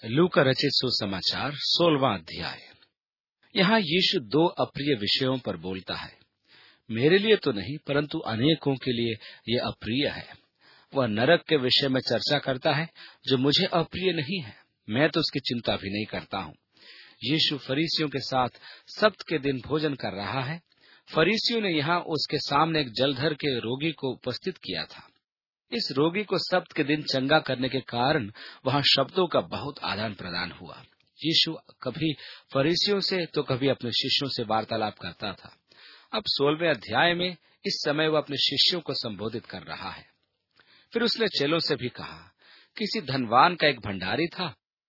लूका रचित सुसमाचार 16वां अध्याय। यहाँ यीशु दो अप्रिय विषयों पर बोलता है। मेरे लिए तो नहीं, परंतु अनेकों के लिए ये अप्रिय है। वह नरक के विषय में चर्चा करता है, जो मुझे अप्रिय नहीं है। मैं तो उसकी चिंता भी नहीं करता हूँ। यीशु फरीसियों के साथ सब्त के दिन भोजन कर रहा है। फरीसियों ने यहाँ उसके सामने एक जलधर के रोगी को उपस्थित किया था। इस रोगी को सब्त के दिन चंगा करने के कारण वहाँ शब्दों का बहुत आदान प्रदान हुआ। यीशु कभी फरीसियों से तो कभी अपने शिष्यों से वार्तालाप करता था। अब 16वें अध्याय में इस समय वह अपने शिष्यों को संबोधित कर रहा है। फिर उसने चेलों से भी कहा, किसी धनवान का एक भंडारी था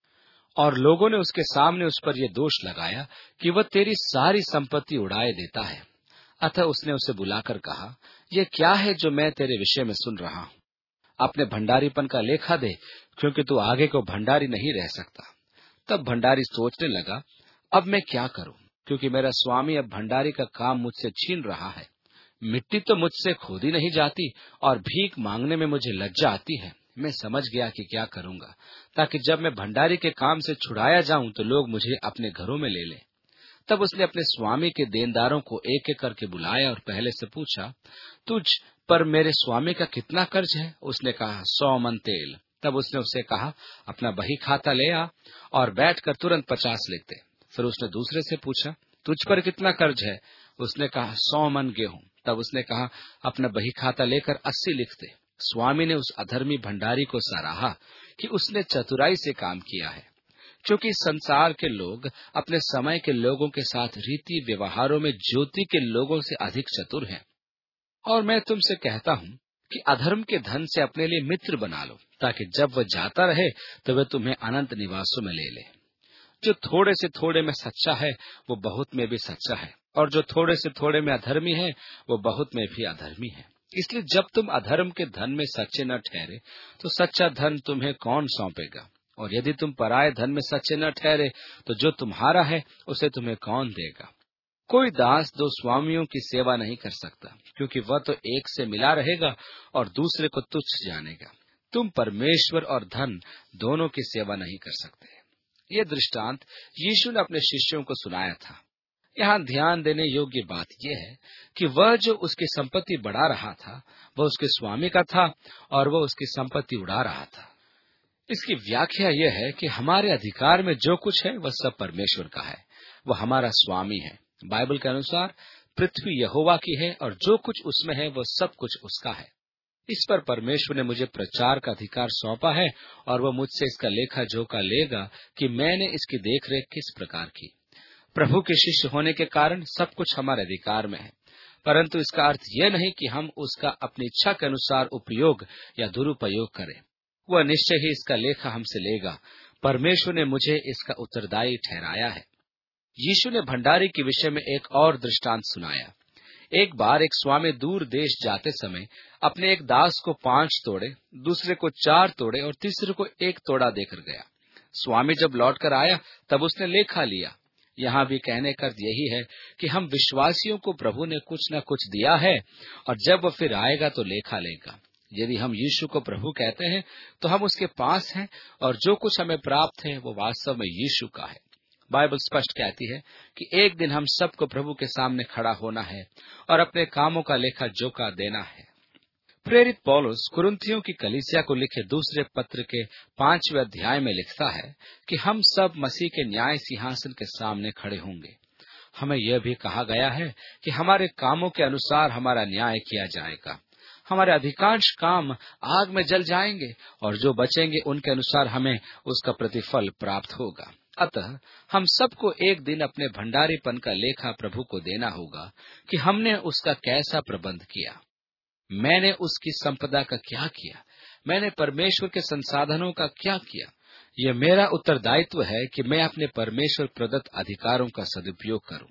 और लोगों ने उसके सामने उस पर यह दोष लगाया कि वह तेरी सारी संपत्ति उड़ाए देता है। अतः उसने उसे बुलाकर कहा, यह क्या है जो मैं तेरे विषय में सुन रहा हूँ? अपने भंडारीपन का लेखा दे, क्योंकि तू आगे को भंडारी नहीं रह सकता। तब भंडारी सोचने लगा, अब मैं क्या करूं, क्योंकि मेरा स्वामी अब भंडारी का काम मुझसे छीन रहा है। मिट्टी तो मुझसे खोदी नहीं जाती और भीख मांगने में मुझे लज्जा आती है। मैं समझ गया कि क्या करूंगा, ताकि जब मैं भंडारी के काम से छुड़ाया जाऊं तो लोग मुझे अपने घरों में ले लें। तब उसने अपने स्वामी के देनदारों को एक एक करके बुलाया और पहले से पूछा, तुझ पर मेरे स्वामी का कितना कर्ज है? उसने कहा, 100 मन तेल। तब उसने उससे कहा, अपना बही खाता ले आ और बैठकर तुरंत 50 लिख दे। फिर उसने दूसरे से पूछा, तुझ पर कितना कर्ज है? उसने कहा, 100 मन गेहूं। तब उसने कहा, अपना बही खाता लेकर 80 लिख दे। स्वामी ने उस अधर्मी भंडारी को सराहा कि उसने चतुराई से काम किया है, क्योंकि संसार के लोग अपने समय के लोगों के साथ रीति व्यवहारों में ज्योति के लोगों से अधिक चतुर हैं। और मैं तुमसे कहता हूँ कि अधर्म के धन से अपने लिए मित्र बना लो, ताकि जब वह जाता रहे तो वह तुम्हें अनंत निवासों में ले ले। जो थोड़े से थोड़े में सच्चा है, वो बहुत में भी सच्चा है, और जो थोड़े से थोड़े में अधर्मी है, वो बहुत में भी अधर्मी है। इसलिए जब तुम अधर्म के धन में सच्चे न ठहरे, तो सच्चा धन तुम्हें कौन सौंपेगा? और यदि तुम पराये धन में सच्चे न ठहरे, तो जो तुम्हारा है उसे तुम्हें कौन देगा? कोई दास दो स्वामियों की सेवा नहीं कर सकता, क्योंकि वह तो एक से मिला रहेगा और दूसरे को तुच्छ जानेगा। तुम परमेश्वर और धन दोनों की सेवा नहीं कर सकते। ये दृष्टांत यीशु ने अपने शिष्यों को सुनाया था। यहाँ ध्यान देने योग्य बात यह है कि वह जो उसकी संपत्ति बढ़ा रहा था, वह उसके स्वामी का था और वह उसकी संपत्ति उड़ा रहा था। इसकी व्याख्या यह है कि हमारे अधिकार में जो कुछ है वह सब परमेश्वर का है। वह हमारा स्वामी है। बाइबल के अनुसार पृथ्वी यहोवा की है और जो कुछ उसमें है वह सब कुछ उसका है। इस पर परमेश्वर ने मुझे प्रचार का अधिकार सौंपा है और वह मुझसे इसका लेखा जोखा लेगा कि मैंने इसकी देखरेख किस प्रकार की। प्रभु के शिष्य होने के कारण सब कुछ हमारे अधिकार में है, परंतु इसका अर्थ यह नहीं कि हम उसका अपनी इच्छा के अनुसार उपयोग या दुरुपयोग करें। वह निश्चय ही इसका लेखा हमसे लेगा। परमेश्वर ने मुझे इसका उत्तरदायी ठहराया है। यीशु ने भंडारी के विषय में एक और दृष्टांत सुनाया। एक बार एक स्वामी दूर देश जाते समय अपने एक दास को 5 तोड़े, दूसरे को 4 तोड़े और तीसरे को 1 तोड़ा देकर गया। स्वामी जब लौटकर आया तब उसने लेखा लिया। यहाँ भी कहने का अर्थ यही है कि हम विश्वासियों को प्रभु ने कुछ न कुछ दिया है और जब वह फिर आएगा तो लेखा लेगा। यदि हम यीशु को प्रभु कहते हैं तो हम उसके पास हैं और जो कुछ हमें प्राप्त है वो वास्तव में यीशु का है। बाइबल स्पष्ट कहती है कि एक दिन हम सबको प्रभु के सामने खड़ा होना है और अपने कामों का लेखा जोखा देना है। प्रेरित पौलुस कुरिन्थियों की कलीसिया को लिखे दूसरे पत्र के 5वें अध्याय में लिखता है कि हम सब मसीह के न्याय सिंहासन के सामने खड़े होंगे। हमें यह भी कहा गया है कि हमारे कामों के अनुसार हमारा न्याय किया जाएगा। हमारे अधिकांश काम आग में जल जाएंगे और जो बचेंगे उनके अनुसार हमें उसका प्रतिफल प्राप्त होगा। अतः हम सबको एक दिन अपने भंडारीपन का लेखा प्रभु को देना होगा कि हमने उसका कैसा प्रबंध किया। मैंने उसकी संपदा का क्या किया? मैंने परमेश्वर के संसाधनों का क्या किया? यह मेरा उत्तरदायित्व है कि मैं अपने परमेश्वर प्रदत्त अधिकारों का सदुपयोग करूं।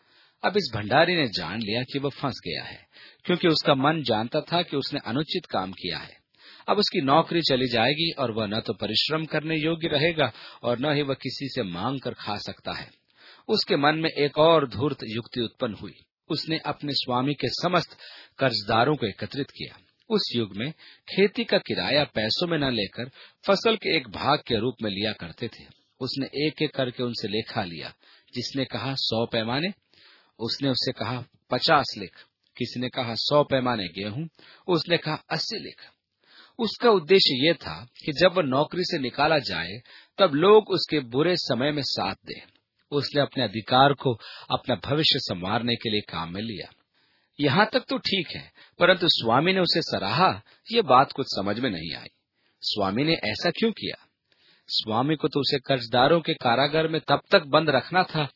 अब इस भंडारी ने जान लिया कि वह फंस गया है, क्योंकि उसका मन जानता था कि उसने अनुचित काम किया है। अब उसकी नौकरी चली जाएगी और वह न तो परिश्रम करने योग्य रहेगा और न ही वह किसी से मांग कर खा सकता है। उसके मन में एक और धूर्त युक्ति उत्पन्न हुई। उसने अपने स्वामी के समस्त कर्जदारों को एकत्रित किया। उस युग में खेती का किराया पैसों में न लेकर फसल के एक भाग के रूप में लिया करते थे। उसने एक एक करके उनसे लेखा लिया। जिसने कहा 100 पैमाने, उसने उससे कहा 50 लिख। किसी ने कहा 100 पैमाने गेहूं, उसने कहा 80 लिख। उसका उद्देश्य ये था कि जब वह नौकरी से निकाला जाए तब लोग उसके बुरे समय में साथ दें। उसने अपने अधिकार को अपना भविष्य संवारने के लिए काम में लिया। यहाँ तक तो ठीक है, परंतु स्वामी ने उसे सराहा, ये बात कुछ समझ में नहीं आई। स्वामी ने ऐसा क्यों किया? स्वामी को तो उसे कर्जदारों के कारागार में तब तक बंद रखना था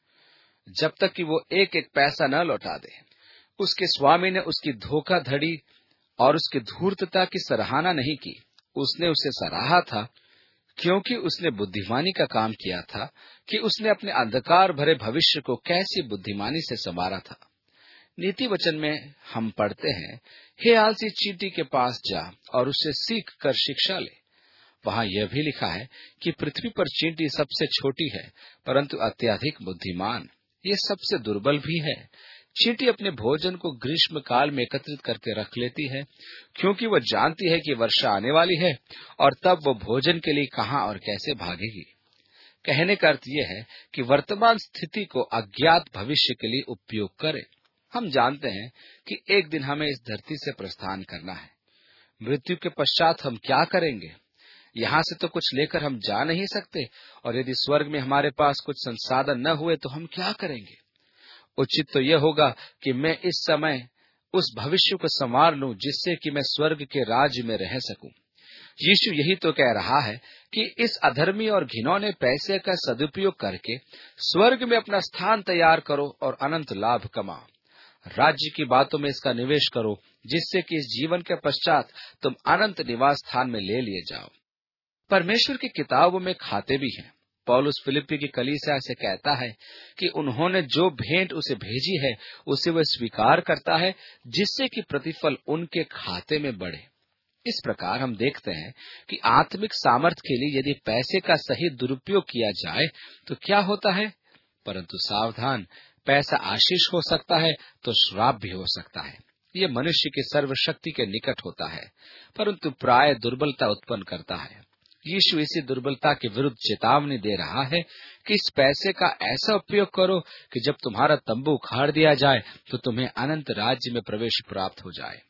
जब तक कि वो एक एक पैसा न लौटा दे। उसके स्वामी ने उसकी धोखाधड़ी और उसकी धूर्तता की सराहना नहीं की। उसने उसे सराहा था क्योंकि उसने बुद्धिमानी का काम किया था कि उसने अपने अंधकार भरे भविष्य को कैसी बुद्धिमानी से संवारा था। नीति वचन में हम पढ़ते हैं, हे आलसी, चींटी के पास जा और उससे सीख कर शिक्षा ले। वहाँ यह भी लिखा है कि पृथ्वी पर चींटी सबसे छोटी है, परंतु अत्यधिक बुद्धिमान ये सबसे दुर्बल भी है। चींटी अपने भोजन को ग्रीष्म काल में एकत्रित करके रख लेती है, क्योंकि वह जानती है कि वर्षा आने वाली है और तब वो भोजन के लिए कहाँ और कैसे भागेगी। कहने का अर्थ यह है कि वर्तमान स्थिति को अज्ञात भविष्य के लिए उपयोग करें। हम जानते हैं कि एक दिन हमें इस धरती से प्रस्थान करना है। मृत्यु के पश्चात हम क्या करेंगे? यहाँ से तो कुछ लेकर हम जा नहीं सकते, और यदि स्वर्ग में हमारे पास कुछ संसाधन न हुए तो हम क्या करेंगे? उचित तो यह होगा कि मैं इस समय उस भविष्य को संवार लूं जिससे कि मैं स्वर्ग के राज्य में रह सकूं। यीशु यही तो कह रहा है कि इस अधर्मी और घिनौने पैसे का सदुपयोग करके स्वर्ग में अपना स्थान तैयार करो और अनंत लाभ कमाओ। राज्य की बातों में इसका निवेश करो, जिससे कि इस जीवन के पश्चात तुम अनंत निवास स्थान में ले लिए जाओ। परमेश्वर की किताबों में खाते भी हैं। पौलुस फिलिप्पी की कलीसिया से कहता है कि उन्होंने जो भेंट उसे भेजी है उसे वह स्वीकार करता है, जिससे कि प्रतिफल उनके खाते में बढ़े। इस प्रकार हम देखते हैं कि आत्मिक सामर्थ्य के लिए यदि पैसे का सही दुरुपयोग किया जाए तो क्या होता है। परंतु सावधान, पैसा आशीष हो सकता है तो श्राप भी हो सकता है। ये मनुष्य की सर्वशक्ति के निकट होता है, परंतु प्राय दुर्बलता उत्पन्न करता है। यीशु इसी दुर्बलता के विरुद्ध चेतावनी दे रहा है कि इस पैसे का ऐसा उपयोग करो कि जब तुम्हारा तंबू उखाड़ दिया जाए तो तुम्हें अनंत राज्य में प्रवेश प्राप्त हो जाए।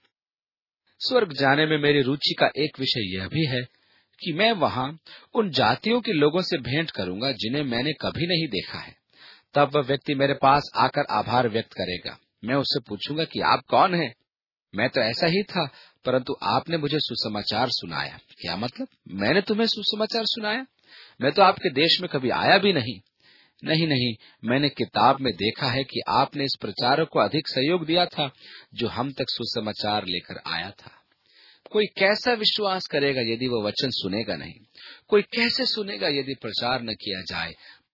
स्वर्ग जाने में मेरी रुचि का एक विषय यह भी है कि मैं वहां उन जातियों के लोगों से भेंट करूंगा जिन्हें मैंने कभी नहीं देखा है। तब वह व्यक्ति मेरे पास आकर आभार व्यक्त करेगा। मैं उससे पूछूंगा कि आप कौन हैं? मैं तो ऐसा ही था, परंतु आपने मुझे सुसमाचार सुनाया। क्या मतलब? मैंने तुम्हें सुसमाचार सुनाया? मैं तो आपके देश में कभी आया भी नहीं। नहीं, मैंने किताब में देखा है कि आपने इस प्रचारक को अधिक सहयोग दिया था जो हम तक सुसमाचार लेकर आया था। कोई कैसा विश्वास करेगा यदि वो वचन सुनेगा नहीं? कोई कैसे सुनेगा यदि प्रचार न किया जाए?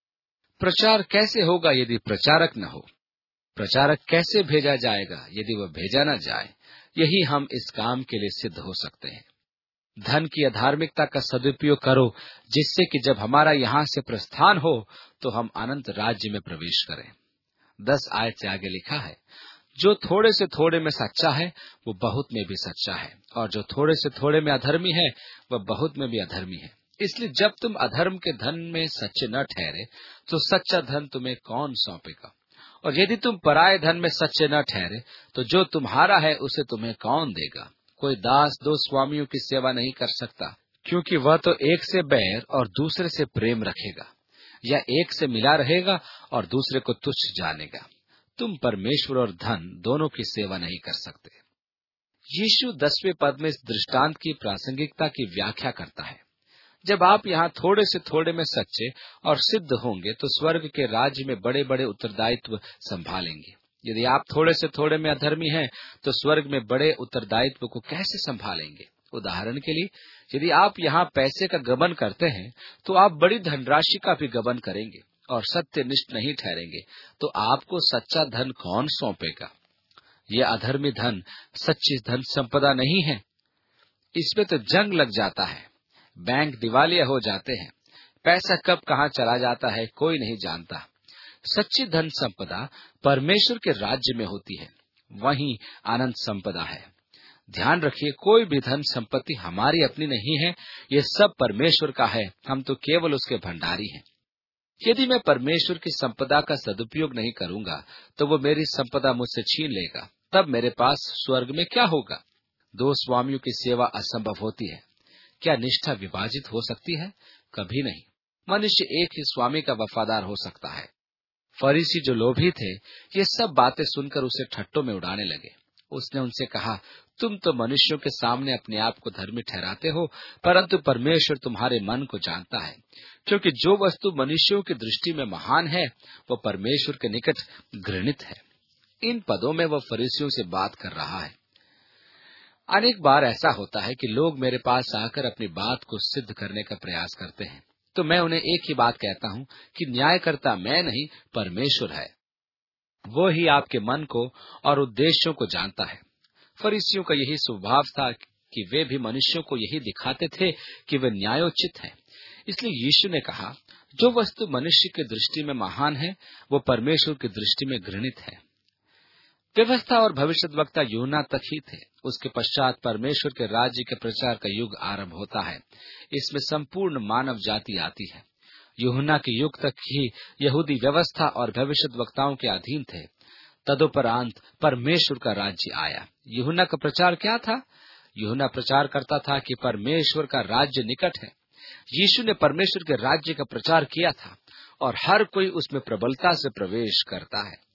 प्रचार कैसे होगा यदि प्रचारक न हो? प्रचारक कैसे भेजा जाएगा यदि वह भेजा न जाए? यही हम इस काम के लिए सिद्ध हो सकते हैं। धन की अधार्मिकता का सदुपयोग करो, जिससे कि जब हमारा यहाँ से प्रस्थान हो तो हम अनंत राज्य में प्रवेश करें। 10 आयत से आगे लिखा है, जो थोड़े से थोड़े में सच्चा है वो बहुत में भी सच्चा है, और जो थोड़े से थोड़े में अधर्मी है वह बहुत में भी अधर्मी है। इसलिए जब तुम अधर्म के धन में सच्चे न ठहरे तो सच्चा धन तुम्हें कौन सौंपेगा? और यदि तुम पराये धन में सच्चे न ठहरे तो जो तुम्हारा है उसे तुम्हें कौन देगा? कोई दास 2 स्वामियों की सेवा नहीं कर सकता, क्योंकि वह तो एक से बैर और दूसरे से प्रेम रखेगा, या एक से मिला रहेगा और दूसरे को तुच्छ जानेगा। तुम परमेश्वर और धन दोनों की सेवा नहीं कर सकते। यीशु 10वें पद में इस दृष्टांत की प्रासंगिकता की व्याख्या करता है। जब आप यहाँ थोड़े से थोड़े में सच्चे और सिद्ध होंगे तो स्वर्ग के राज्य में बड़े बड़े उत्तरदायित्व संभालेंगे। यदि आप थोड़े से थोड़े में अधर्मी हैं तो स्वर्ग में बड़े उत्तरदायित्व को कैसे संभालेंगे? उदाहरण के लिए, यदि आप यहाँ पैसे का गबन करते हैं तो आप बड़ी धनराशि का भी गबन करेंगे और सत्यनिष्ठ नहीं ठहरेंगे, तो आपको सच्चा धन कौन सौंपेगा? ये अधर्मी धन सच्ची धन संपदा नहीं है। इसमें तो जंग लग जाता है, बैंक दिवालिया हो जाते हैं, पैसा कब कहाँ चला जाता है कोई नहीं जानता। सच्ची धन संपदा परमेश्वर के राज्य में होती है, वहीं अनंत संपदा है। ध्यान रखिए, कोई भी धन संपत्ति हमारी अपनी नहीं है, ये सब परमेश्वर का है। हम तो केवल उसके भंडारी हैं। यदि मैं परमेश्वर की संपदा का सदुपयोग नहीं करूंगा, तो वो मेरी संपदा मुझसे छीन लेगा। तब मेरे पास स्वर्ग में क्या होगा? दो स्वामियों की सेवा असंभव होती है। क्या निष्ठा विभाजित हो सकती है? कभी नहीं। मनुष्य एक ही स्वामी का वफादार हो सकता है। फरीसी जो लोभी थे, ये सब बातें सुनकर उसे ठट्टों में उड़ाने लगे। उसने उनसे कहा, तुम तो मनुष्यों के सामने अपने आप को धर्मी ठहराते हो, परंतु परमेश्वर तुम्हारे मन को जानता है, क्योंकि जो वस्तु मनुष्यों की दृष्टि में महान है, वो परमेश्वर के निकट घृणित है। इन पदों में वह फरीसियों से बात कर रहा है। अनेक बार ऐसा होता है कि लोग मेरे पास आकर अपनी बात को सिद्ध करने का प्रयास करते हैं, तो मैं उन्हें एक ही बात कहता हूँ कि न्यायकर्ता मैं नहीं, परमेश्वर है। वो ही आपके मन को और उद्देश्यों को जानता है। फरीसियों का यही स्वभाव था कि वे भी मनुष्यों को यही दिखाते थे कि वे न्यायोचित हैं। इसलिए यीशु ने कहा, जो वस्तु मनुष्य की दृष्टि में महान है, वो परमेश्वर की दृष्टि में घृणित है। व्यवस्था और भविष्यद्वक्ता यूहन्ना तक ही थे। उसके पश्चात परमेश्वर के राज्य के प्रचार का युग आरंभ होता है। इसमें संपूर्ण मानव जाति आती है। यूहन्ना के युग तक ही यहूदी व्यवस्था और भविष्यद्वक्ताओं के अधीन थे। तदुपरांत परमेश्वर का राज्य आया। यूहन्ना का प्रचार क्या था? यूहन्ना प्रचार करता था कि परमेश्वर का राज्य निकट है। यीशु ने परमेश्वर के राज्य का प्रचार किया था और हर कोई उसमें प्रबलता से प्रवेश करता है।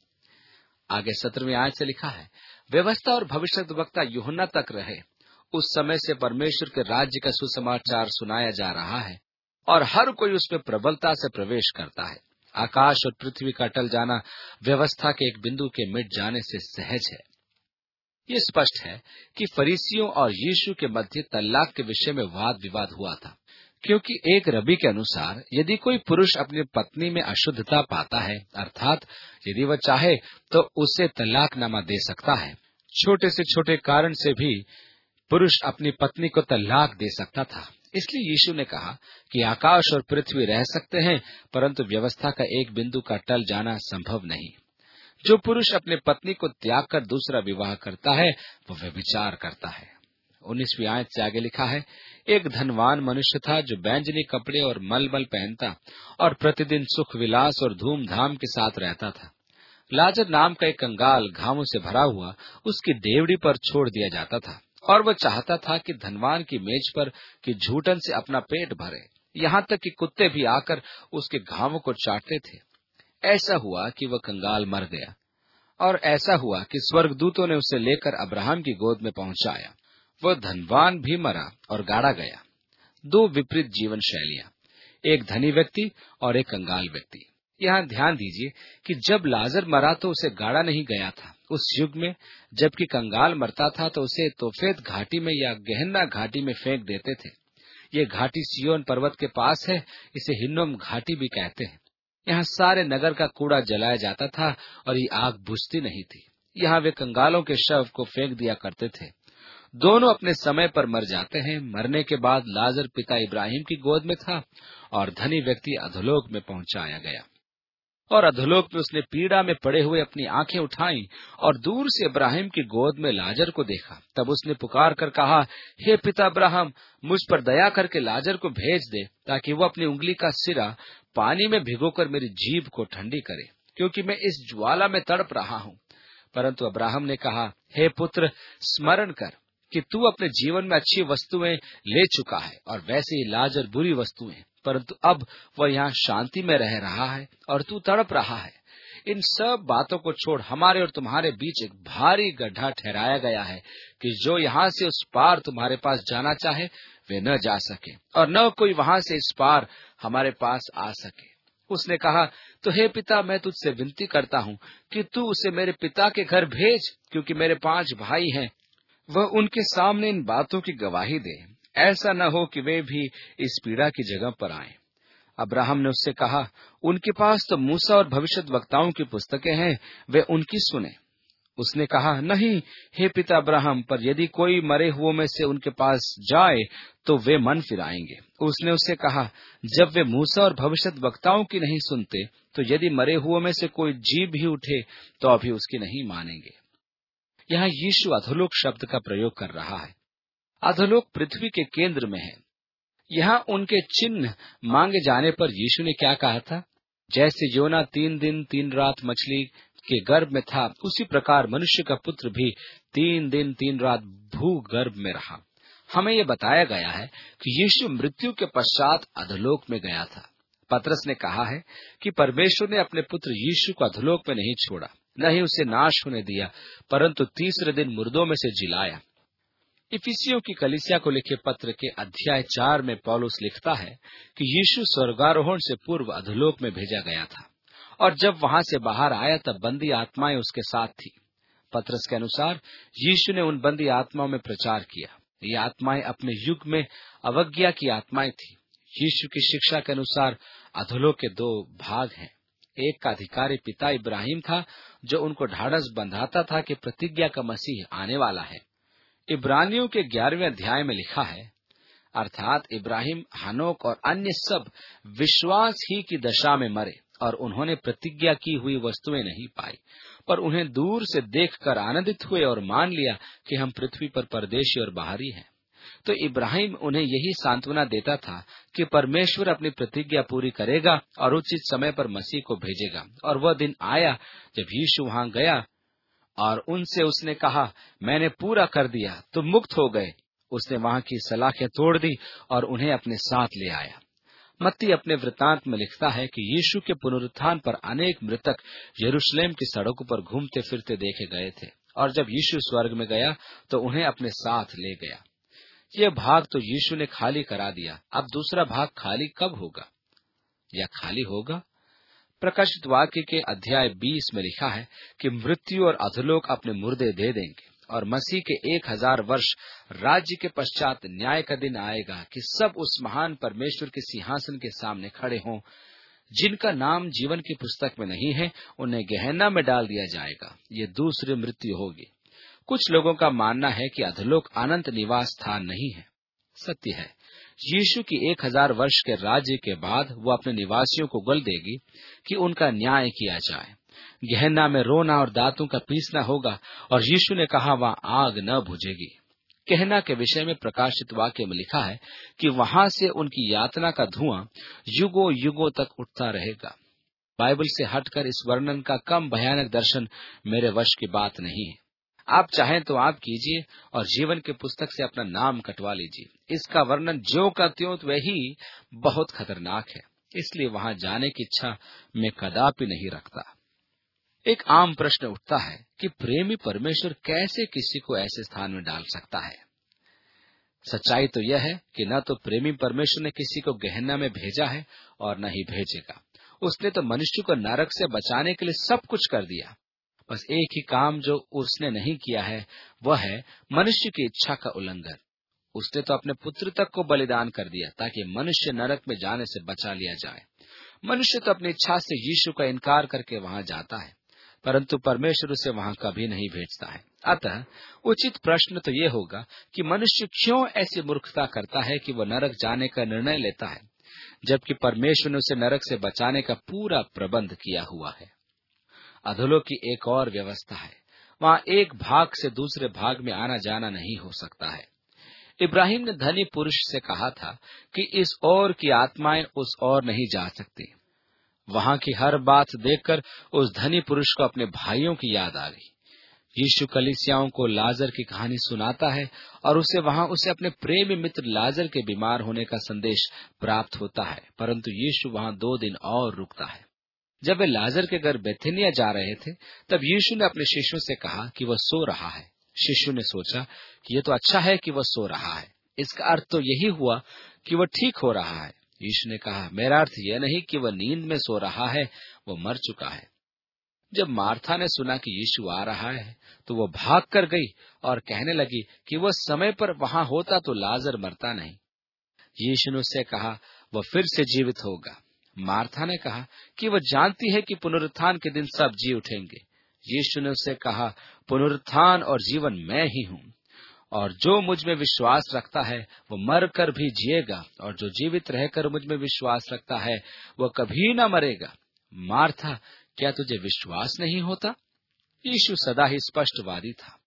आगे 17वीं आयत से लिखा है, व्यवस्था और भविष्यद्वक्ता यूहन्ना तक रहे। उस समय से परमेश्वर के राज्य का सुसमाचार सुनाया जा रहा है और हर कोई उसमें प्रबलता से प्रवेश करता है। आकाश और पृथ्वी का टल जाना व्यवस्था के एक बिंदु के मिट जाने से सहज है। ये स्पष्ट है कि फरीसियों और यीशु के मध्य तलाक के विषय में वाद विवाद हुआ था, क्योंकि एक रबी के अनुसार यदि कोई पुरुष अपनी पत्नी में अशुद्धता पाता है, अर्थात यदि वह चाहे तो उसे तलाकनामा दे सकता है। छोटे से छोटे कारण से भी पुरुष अपनी पत्नी को तलाक दे सकता था। इसलिए यीशु ने कहा कि आकाश और पृथ्वी रह सकते हैं, परंतु व्यवस्था का एक बिंदु का टल जाना संभव नहीं। जो पुरुष अपने पत्नी को त्याग कर दूसरा विवाह करता है, वो व्यभिचार करता है। 19वीं आयत से आगे लिखा है, एक धनवान मनुष्य था जो बैंजनी कपड़े और मलमल पहनता और प्रतिदिन सुख विलास और धूमधाम के साथ रहता था। लाजर नाम का एक कंगाल घावों से भरा हुआ उसकी डेवड़ी पर छोड़ दिया जाता था, और वह चाहता था कि धनवान की मेज पर की झूठन से अपना पेट भरे, यहाँ तक कि कुत्ते भी आकर उसके घावों को चाटते थे। ऐसा हुआ कि वह कंगाल मर गया, और ऐसा हुआ कि स्वर्गदूतों ने उसे लेकर अब्राहम की गोद में पहुंचाया। वह धनवान भी मरा और गाड़ा गया। दो विपरीत जीवन शैलियां, एक धनी व्यक्ति और एक कंगाल व्यक्ति। यहाँ ध्यान दीजिए कि जब लाजर मरा तो उसे गाड़ा नहीं गया था। उस युग में जबकि कंगाल मरता था तो उसे तोफेत घाटी में या गहन्ना घाटी में फेंक देते थे। ये घाटी सियोन पर्वत के पास है। इसे हिन्नोम घाटी भी कहते हैं। यहाँ सारे नगर का कूड़ा जलाया जाता था और ये आग बुझती नहीं थी। यहाँ वे कंगालों के शव को फेंक दिया करते थे। दोनों अपने समय पर मर जाते हैं। मरने के बाद लाजर पिता इब्राहिम की गोद में था और धनी व्यक्ति अधोलोक में पहुंचाया गया, और अधोलोक में उसने पीड़ा में पड़े हुए अपनी आंखें उठाई और दूर से इब्राहिम की गोद में लाजर को देखा। तब उसने पुकार कर कहा, हे पिता अब्राहम, मुझ पर दया करके लाजर को भेज दे, ताकि वो अपनी उंगली का सिरा पानी में भिगोकर मेरी जीभ को ठंडी करे, क्योंकि मैं इस ज्वाला में तड़प रहा हूँ। परंतु अब्राहम ने कहा, हे पुत्र, स्मरण कर कि तू अपने जीवन में अच्छी वस्तुएं ले चुका है और वैसे ही लाजर बुरी वस्तुएं, परंतु अब वह यहाँ शांति में रह रहा है और तू तड़प रहा है। इन सब बातों को छोड़ हमारे और तुम्हारे बीच एक भारी गड्ढा ठहराया गया है कि जो यहाँ से उस पार तुम्हारे पास जाना चाहे वे न जा सके, और न कोई वहाँ से इस पार हमारे पास आ सके। उसने कहा, तो हे पिता, मैं तुझसे विनती करता हूँ कि तू उसे मेरे पिता के घर भेज, क्योंकि मेरे 5 भाई हैं। वह उनके सामने इन बातों की गवाही दे, ऐसा न हो कि वे भी इस पीड़ा की जगह पर आएं। अब्राहम ने उससे कहा, उनके पास तो मूसा और भविष्यद्वक्ताओं की पुस्तकें हैं, वे उनकी सुने। उसने कहा, नहीं हे पिता अब्राहम, पर यदि कोई मरे हुओं में से उनके पास जाए तो वे मन फिराएंगे। उसने उससे कहा, जब वे मूसा और भविष्यद्वक्ताओं की नहीं सुनते, तो यदि मरे हुओं में से कोई जी भी उठे तो अभी उसकी नहीं मानेंगे। यहाँ यीशु अधोलोक शब्द का प्रयोग कर रहा है। अधोलोक पृथ्वी के केंद्र में है। यहाँ उनके चिन्ह मांगे जाने पर यीशु ने क्या कहा था? जैसे योना 3 दिन 3 रात मछली के गर्भ में था, उसी प्रकार मनुष्य का पुत्र भी 3 दिन 3 रात भूगर्भ में रहा। हमें यह बताया गया है कि यीशु मृत्यु के पश्चात अधोलोक में गया था। पतरस ने कहा है कि परमेश्वर ने अपने पुत्र यीशु को अधोलोक में नहीं छोड़ा, न ही उसे नाश होने दिया, परंतु तीसरे दिन मुर्दों में से जिलाया। इफिसियों की कलीसिया को लिखे पत्र के अध्याय 4 में पौलुस लिखता है कि यीशु स्वर्गारोहण से पूर्व अधोलोक में भेजा गया था, और जब वहां से बाहर आया तब बंदी आत्माएं उसके साथ थी। पतरस के अनुसार यीशु ने उन बंदी आत्माओं में प्रचार किया। ये आत्माएं अपने युग में अवज्ञा की आत्माएं थी। यीशु की शिक्षा के अनुसार अधोलोक के 2 भाग हैं। एक का अधिकारी पिता इब्राहिम था, जो उनको ढाढ़स बंधाता था कि प्रतिज्ञा का मसीह आने वाला है। इब्रानियों के 11वें अध्याय में लिखा है, अर्थात इब्राहिम, हनोक और अन्य सब विश्वास ही की दशा में मरे, और उन्होंने प्रतिज्ञा की हुई वस्तुएं नहीं पाई, पर उन्हें दूर से देखकर आनंदित हुए और मान लिया कि हम पृथ्वी पर परदेशी और बाहरी हैं। तो इब्राहिम उन्हें यही सांत्वना देता था कि परमेश्वर अपनी प्रतिज्ञा पूरी करेगा और उचित समय पर मसीह को भेजेगा। और वह दिन आया जब यीशु वहां गया और उनसे उसने कहा, मैंने पूरा कर दिया, तुम मुक्त हो गए। उसने वहां की सलाखें तोड़ दी और उन्हें अपने साथ ले आया। मत्ती अपने वृतांत में लिखता है कि यीशु के पुनरुत्थान पर अनेक मृतक यरूशलेम की सड़कों पर घूमते फिरते देखे गए थे, और जब यीशु स्वर्ग में गया तो उन्हें अपने साथ ले गया। यह भाग तो यीशु ने खाली करा दिया। अब दूसरा भाग खाली कब होगा या खाली होगा? प्रकाशित वाक्य के अध्याय 20 में लिखा है कि मृत्यु और अधोलोक अपने मुर्दे दे देंगे, और मसीह के 1000 वर्ष राज्य के पश्चात न्याय का दिन आएगा कि सब उस महान परमेश्वर के सिंहासन के सामने खड़े हों। जिनका नाम जीवन की पुस्तक में नहीं है, उन्हें गेहन्ना में डाल दिया जाएगा। ये दूसरी मृत्यु होगी। कुछ लोगों का मानना है कि अधोलोक अनंत निवास स्थान नहीं है। सत्य है, यीशु की 1000 वर्ष के राज्य के बाद वो अपने निवासियों को गल देगी कि उनका न्याय किया जाए। गेहन्ना में रोना और दांतों का पीसना होगा, और यीशु ने कहा वहां आग न बुझेगी। गेहन्ना के विषय में प्रकाशित वाक्य में लिखा है कि वहां से उनकी यातना का धुआं युगों युगों तक उठता रहेगा। बाइबल से हटकर इस वर्णन का कम भयानक दर्शन मेरे वश की बात नहीं है। आप चाहें तो आप कीजिए और जीवन की पुस्तक से अपना नाम कटवा लीजिए। इसका वर्णन ज्यों का त्यों वही बहुत खतरनाक है, इसलिए वहां जाने की इच्छा मैं कदापि नहीं रखता। एक आम प्रश्न उठता है कि प्रेमी परमेश्वर कैसे किसी को ऐसे स्थान में डाल सकता है? सच्चाई तो यह है कि न तो प्रेमी परमेश्वर ने किसी को गेहन्ना में भेजा है और न ही भेजेगा। उसने तो मनुष्य को नरक से बचाने के लिए सब कुछ कर दिया। बस एक ही काम जो उसने नहीं किया है, वह है मनुष्य की इच्छा का उल्लंघन। उसने तो अपने पुत्र तक को बलिदान कर दिया ताकि मनुष्य नरक में जाने से बचा लिया जाए। मनुष्य तो अपनी इच्छा से यीशु का इनकार करके वहां जाता है, परंतु परमेश्वर उसे वहां कभी नहीं भेजता है। अतः उचित प्रश्न तो ये होगा कि मनुष्य क्यों ऐसी मूर्खता करता है कि वह नरक जाने का निर्णय लेता है, जबकि परमेश्वर ने उसे नरक से बचाने का पूरा प्रबंध किया हुआ है। अधोलोक की एक और व्यवस्था है। वहां एक भाग से दूसरे भाग में आना जाना नहीं हो सकता है। इब्राहिम ने धनी पुरुष से कहा था कि इस ओर की आत्माएं उस ओर नहीं जा सकती। वहां की हर बात देखकर उस धनी पुरुष को अपने भाइयों की याद आ गई। यीशु कलीसियाओं को लाजर की कहानी सुनाता है और उसे अपने प्रेमी मित्र लाजर के बीमार होने का संदेश प्राप्त होता है, परंतु यीशु वहां 2 दिन और रुकता है। जब वे लाजर के घर बेथनिया जा रहे थे, तब यीशु ने अपने शिष्यों से कहा कि वह सो रहा है। शिष्यों ने सोचा कि यह तो अच्छा है कि वह सो रहा है। इसका अर्थ तो यही हुआ कि वह ठीक हो रहा है। यीशु ने कहा, मेरा अर्थ यह नहीं कि वह नींद में सो रहा है, वह मर चुका है। जब मार्था ने सुना कि यीशु आ रहा है, तो वह भाग कर गई और कहने लगी कि वह समय पर वहां होता तो लाजर मरता नहीं। यीशु ने उससे कहा, वह फिर से जीवित होगा। मार्था ने कहा कि वह जानती है कि पुनरुत्थान के दिन सब जी उठेंगे। यीशु ने उससे कहा, पुनरुत्थान और जीवन मैं ही हूँ, और जो मुझ में विश्वास रखता है वह मरकर भी जिएगा, और जो जीवित रहकर मुझ में विश्वास रखता है वह कभी न मरेगा। मार्था, क्या तुझे विश्वास नहीं होता? यीशु सदा ही स्पष्टवादी था।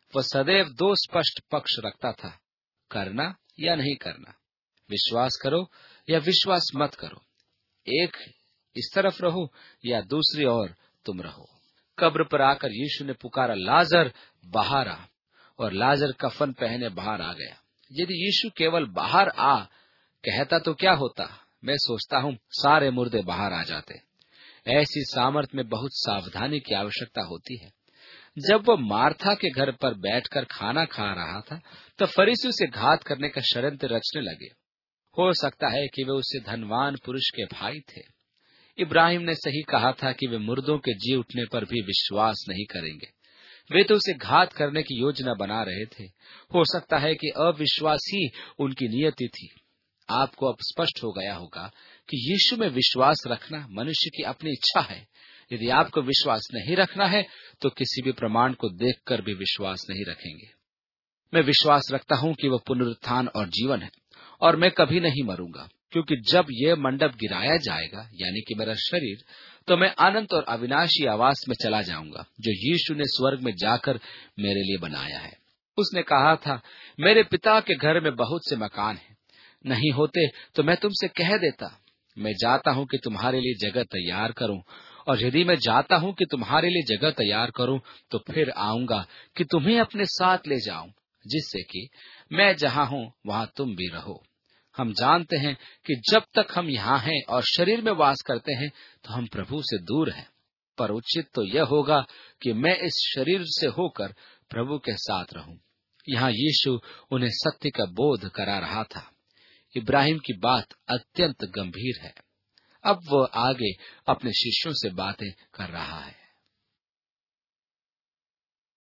वह सदैव दो स्पष्ट पक्ष रखता था, करना या नहीं करना, विश्वास करो या विश्वास मत करो, एक इस तरफ रहो या दूसरी ओर तुम रहो। कब्र पर आकर यीशु ने पुकारा, लाजर बाहर आ, और लाजर कफन पहने बाहर आ गया। यदि यीशु केवल बाहर आ कहता तो क्या होता? मैं सोचता हूँ सारे मुर्दे बाहर आ जाते। ऐसी सामर्थ में बहुत सावधानी की आवश्यकता होती है। जब वह मार्था के घर पर बैठकर खाना खा रहा था, तो फरीसी उसे घात करने का षड्यंत्र रचने लगे। हो सकता है कि वे उससे धनवान पुरुष के भाई थे। इब्राहिम ने सही कहा था कि वे मुर्दों के जी उठने पर भी विश्वास नहीं करेंगे। वे तो उसे घात करने की योजना बना रहे थे। हो सकता है कि अविश्वास ही उनकी नियति थी। आपको अब स्पष्ट हो गया होगा कि यीशु में विश्वास रखना मनुष्य की अपनी इच्छा है। यदि आपको विश्वास नहीं रखना है तो किसी भी प्रमाण को देखकर भी विश्वास नहीं रखेंगे। मैं विश्वास रखता हूं कि वह पुनरुत्थान और जीवन है, और मैं कभी नहीं मरूंगा, क्योंकि जब यह मंडप गिराया जाएगा, यानी कि मेरा शरीर, तो मैं अनंत और अविनाशी आवास में चला जाऊंगा, जो यीशु ने स्वर्ग में जाकर मेरे लिए बनाया है। उसने कहा था, मेरे पिता के घर में बहुत से मकान हैं, नहीं होते तो मैं तुमसे कह देता। मैं जाता हूं कि तुम्हारे लिए जगह तैयार करूं, और यदि मैं जाता हूं कि तुम्हारे लिए जगह तैयार करूं, तो फिर आऊंगा कि तुम्हें अपने साथ ले जाऊं, जिससे कि मैं जहां हूं वहां तुम भी रहो। हम जानते हैं कि जब तक हम यहाँ हैं और शरीर में वास करते हैं, तो हम प्रभु से दूर हैं। पर उचित तो यह होगा कि मैं इस शरीर से होकर प्रभु के साथ रहूं। यहाँ यीशु उन्हें सत्य का बोध करा रहा था। इब्राहिम की बात अत्यंत गंभीर है। अब वह आगे अपने शिष्यों से बातें कर रहा है।